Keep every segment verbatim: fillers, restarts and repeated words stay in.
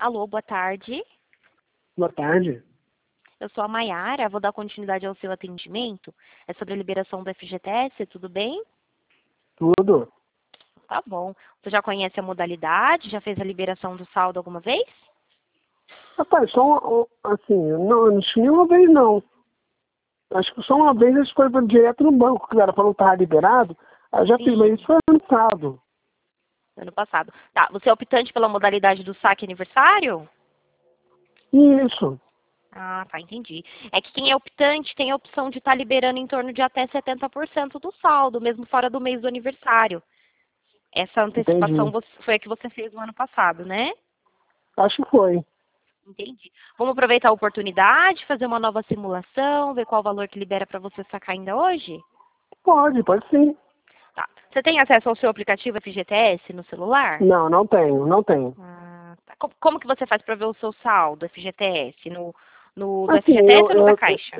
Alô, boa tarde. Boa tarde. Eu sou a Maiara, vou dar continuidade ao seu atendimento. É sobre a liberação do F G T S, tudo bem? Tudo? Tá bom. Você já conhece a modalidade? Já fez a liberação do saldo alguma vez? Rapaz, só uma, assim, não, não tinha uma vez não. Acho que só uma vez eles foram direto no banco, que era para não estar liberado. Aí eu já fiz, mas Sim, isso foi ano passado. ano passado. Tá, você é optante pela modalidade do saque aniversário? Isso, Ah, tá, entendi. É que quem é optante tem a opção de estar liberando em torno de até setenta por cento do saldo, mesmo fora do mês do aniversário. Essa antecipação entendi. você- foi a que você fez no ano passado, né? Acho que foi. Entendi. Vamos aproveitar a oportunidade, fazer uma nova simulação, ver qual o valor que libera para você sacar ainda hoje? Pode, pode sim. Tá. Você tem acesso ao seu aplicativo F G T S no celular? Não, não tenho, não tenho. Ah, tá. Co- Como que você faz para ver o seu saldo F G T S? No, no, do Assim, F G T S eu, ou no da eu, Caixa?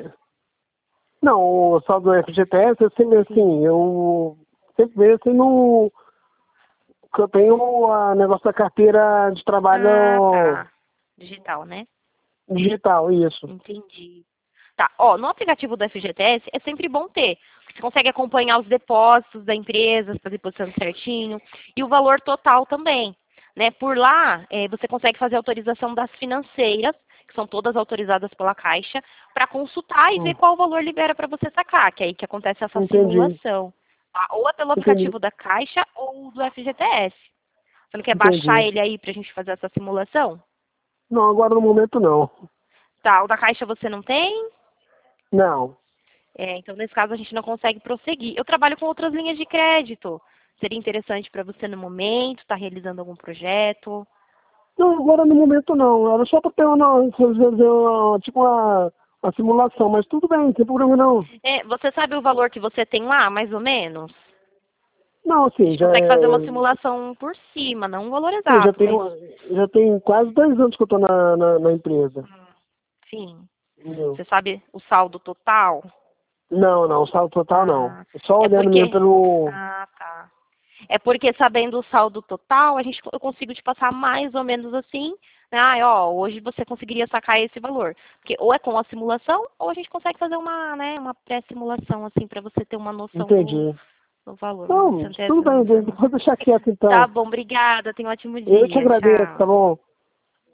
não, o saldo do F G T S, eu sempre, Sim. assim, eu sempre vejo assim no, que eu tenho o negócio da carteira de Ah, trabalho tá. Digital, né? digital, isso. Entendi. Tá, ó, no aplicativo do F G T S é sempre bom ter. Você consegue acompanhar os depósitos da empresa, está depositando certinho, e o valor total também. Né? Por lá, eh, você consegue fazer autorização das financeiras, que são todas autorizadas pela Caixa, para consultar e ver Hum, qual valor libera para você sacar, que é aí que acontece essa entendi, simulação. Tá? Ou é pelo entendi, aplicativo da Caixa ou do F G T S. Você não quer baixar entendi. ele aí para a gente fazer essa simulação? Não, agora no momento não. Tá, o da Caixa você não tem? Não. É, então, nesse caso, a gente não consegue prosseguir. Eu trabalho com outras linhas de crédito. Seria interessante para você no momento, estar realizando algum projeto. Não, agora no momento não. Era só para ter uma, fazer uma, tipo uma, uma simulação, mas tudo bem, não tem problema não. É, você sabe o valor que você tem lá, mais ou menos? Não, A assim, gente já, consegue fazer uma é- simulação por cima, não um valor sim, já exato, tem, mas já tem quase dois anos que eu estou na, na, na empresa. sim. Entendeu? Você sabe o saldo total? Não, não, saldo total não. Ah, Só é olhando mesmo porque. pelo. Ah, tá. É porque sabendo o saldo total, a gente, eu consigo te passar mais ou menos assim, né? Ah, ó, hoje você conseguiria sacar esse valor. Porque ou é com a simulação, ou a gente consegue fazer uma, né, uma pré-simulação, assim, para você ter uma noção do, Entendi. do valor. Mas você Não, não tem tudo essa bem, informação. vou deixar quieto Tá então. bom, obrigada. Tenha um ótimo Eu te dia. agradeço, tá Tchau. bom?